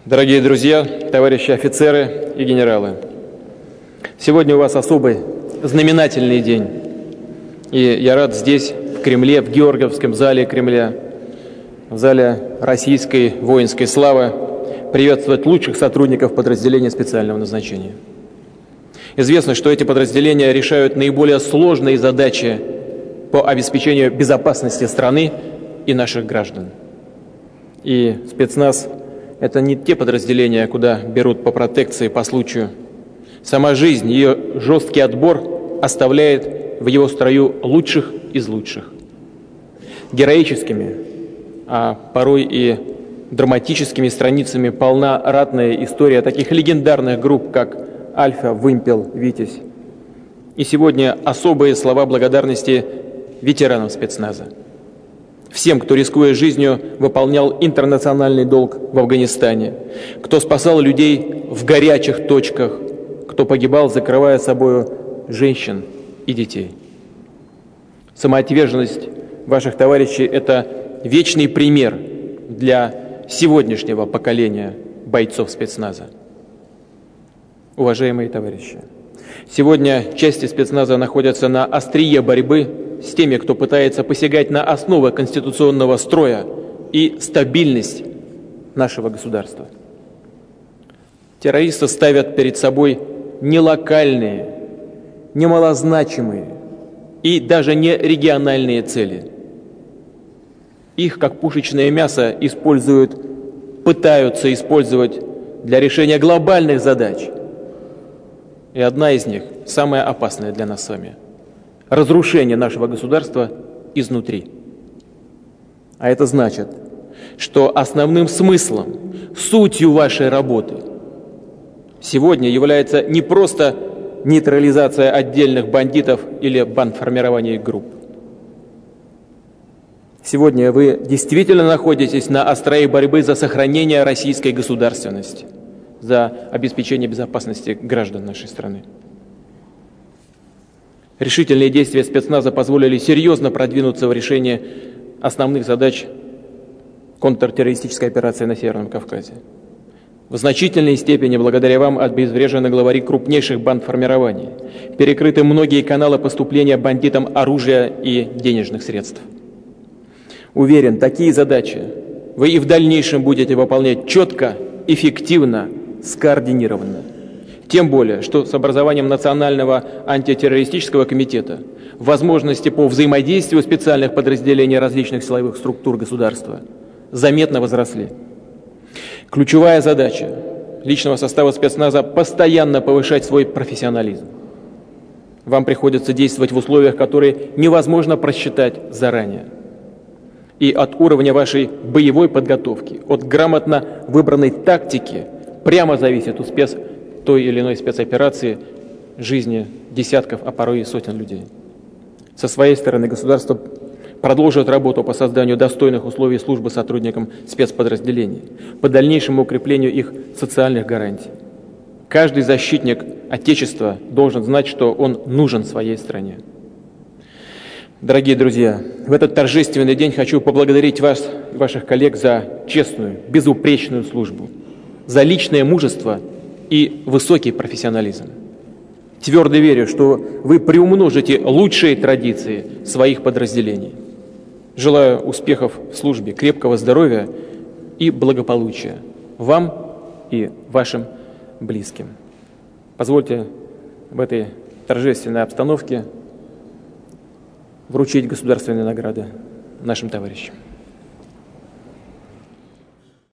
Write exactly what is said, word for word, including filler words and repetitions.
Дорогие друзья, товарищи офицеры и генералы, сегодня у вас особый знаменательный день. И я рад здесь, в Кремле, в Георгиевском зале Кремля, в зале российской воинской славы, приветствовать лучших сотрудников подразделения специального назначения. Известно, что эти подразделения решают наиболее сложные задачи по обеспечению безопасности страны и наших граждан. И спецназ – это не те подразделения, куда берут по протекции по случаю. Сама жизнь, ее жесткий отбор оставляет в его строю лучших из лучших. Героическими, а порой и драматическими страницами полна ратная история таких легендарных групп, как «Альфа», «Вымпел», «Витязь». И сегодня особые слова благодарности ветеранам спецназа. Всем, кто, рискуя жизнью, выполнял интернациональный долг в Афганистане, кто спасал людей в горячих точках, кто погибал, закрывая собою женщин и детей. Самоотверженность ваших товарищей – это вечный пример для сегодняшнего поколения бойцов спецназа. Уважаемые товарищи, сегодня части спецназа находятся на острие борьбы с теми, кто пытается посягать на основы конституционного строя и стабильность нашего государства. Террористы ставят перед собой не локальные, не малозначимые и даже не региональные цели. Их, как пушечное мясо, используют, пытаются использовать для решения глобальных задач. И одна из них, самая опасная для нас с вами – разрушение нашего государства изнутри. А это значит, что основным смыслом, сутью вашей работы сегодня является не просто нейтрализация отдельных бандитов или бандформирование групп. Сегодня вы действительно находитесь на острие борьбы за сохранение российской государственности, за обеспечение безопасности граждан нашей страны. Решительные действия спецназа позволили серьезно продвинуться в решении основных задач контртеррористической операции на Северном Кавказе. В значительной степени благодаря вам обезврежены главари крупнейших бандформирований, перекрыты многие каналы поступления бандитам оружия и денежных средств. Уверен, такие задачи вы и в дальнейшем будете выполнять четко, эффективно, скоординированно. Тем более, что с образованием Национального антитеррористического комитета возможности по взаимодействию специальных подразделений различных силовых структур государства заметно возросли. Ключевая задача личного состава спецназа – постоянно повышать свой профессионализм. Вам приходится действовать в условиях, которые невозможно просчитать заранее. И от уровня вашей боевой подготовки, от грамотно выбранной тактики прямо зависит успех той или иной спецоперации жизни десятков, а порой и сотен людей. Со своей стороны государство продолжит работу по созданию достойных условий службы сотрудникам спецподразделений, по дальнейшему укреплению их социальных гарантий. Каждый защитник Отечества должен знать, что он нужен своей стране. Дорогие друзья, в этот торжественный день хочу поблагодарить вас и ваших коллег за честную, безупречную службу, за личное мужество и высокий профессионализм. Твердо верю, что вы приумножите лучшие традиции своих подразделений. Желаю успехов в службе, крепкого здоровья и благополучия вам и вашим близким. Позвольте в этой торжественной обстановке вручить государственные награды нашим товарищам.